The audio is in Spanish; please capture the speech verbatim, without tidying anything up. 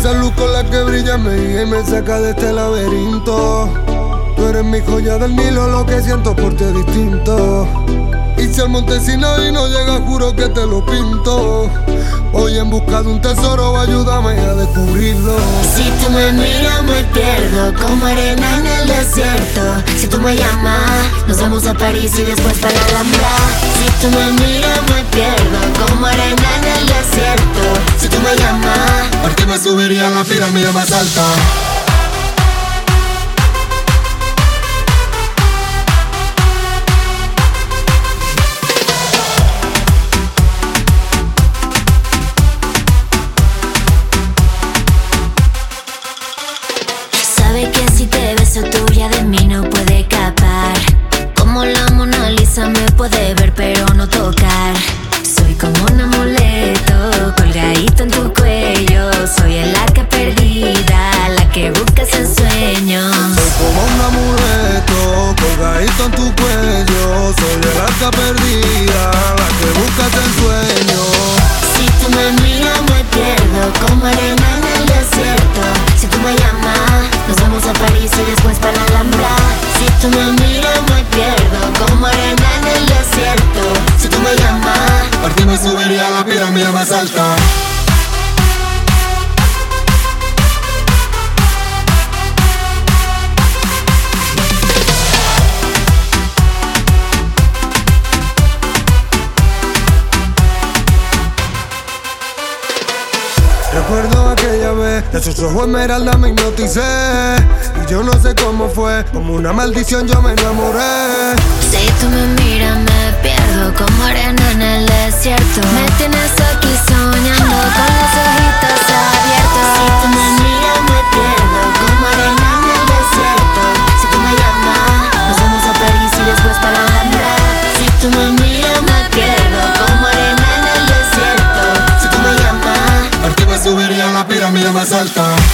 Esa luz con la que brilla me guía y me saca de este laberinto. Tú eres mi joya del Nilo, lo que siento por ti es distinto. Y si al monte Sinaí no llega, juro que te lo pinto. Voy en busca de un tesoro, ayúdame a descubrirlo. Si tú me miras me pierdo, como arena en el desierto. Si tú me llamas, nos vamos a París y después para la Alhambra. Si tú me miras me pierdo, como arena en el desierto. Si tú me llamas, por ti me subiría a la pirámide más alta. sabe que si te beso tuya de mí no puede escapar. Como la Mona Lisa me puede ver pero no tocar. Soy como un amuleto colgadito en tu cuello. Soy el arca perdida, la que buscas en sueños. Soy como un amuleto colgadito en tu cuello. Soy el arca perdida, la que buscas en sueños. Si tú me miras me pierdo, como arena en el desierto. Si tú me llamas, nos vamos a París y después para la Alhambra. Si tú me miras me pierdo, como arena en el desierto. Si tú me llamas, por ti me subiría a la pirámide más alta. Recuerdo aquella vez, de sus ojos esmeralda me hipnoticé. Y yo no sé cómo fue, como una maldición yo me enamoré. si tú me miras me pierdo, como arena en el desierto. Me tienes aquí soñando con los ojitos abiertos. Si tú me miras me pierdo, como arena en el desierto. Si tú me llamas, nos vamos a París y después para la Alhambra. Si tú me miras me pierdo, como arena en el desierto. Si tú me llamas, por ti me subiría a la pirámide más alta.